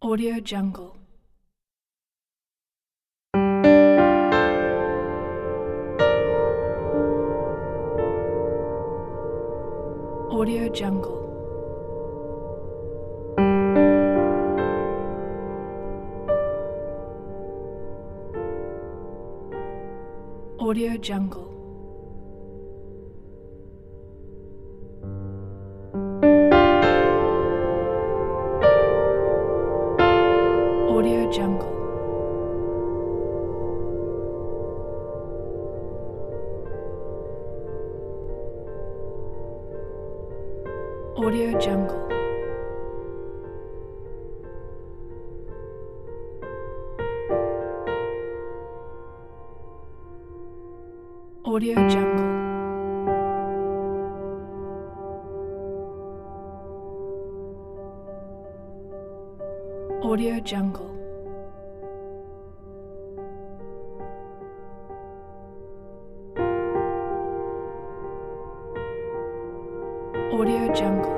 Audio Jungle. Audio Jungle. Audio Jungle. Audio Jungle. Audio Jungle. Audio Jungle. Audio Jungle. Audio Jungle.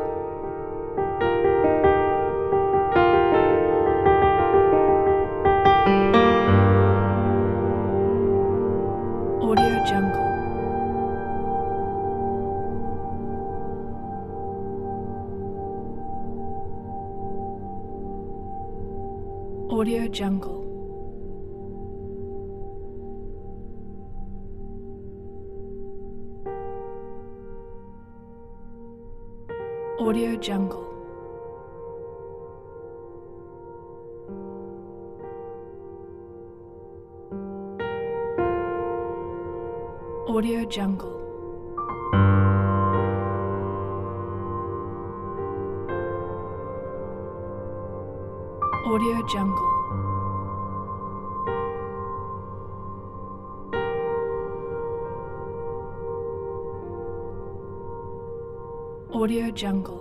Audio Jungle. Audio Jungle. Audio Jungle. Audio Jungle. Audio Jungle. Audio Jungle.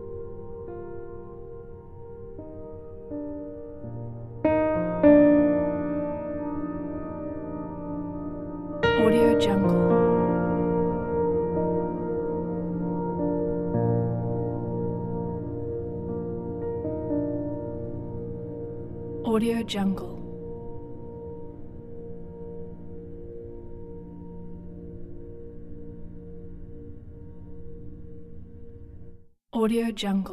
Audio Jungle. Audio Jungle. Audio Jungle.